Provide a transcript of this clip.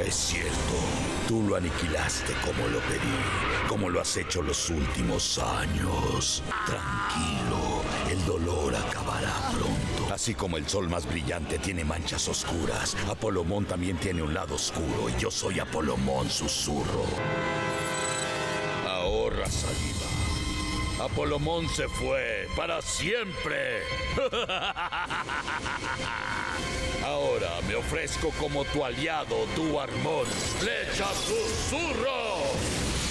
Es cierto, tú lo aniquilaste como lo pedí, como lo has hecho los últimos años. Tranquilo, el dolor acabará pronto. Así como el sol más brillante tiene manchas oscuras, Apolomón también tiene un lado oscuro y yo soy Apolomón Susurro. Ahorra saliva. Apolomón se fue para siempre. Ahora me ofrezco como tu aliado, Duarmón. ¡Flecha Susurro!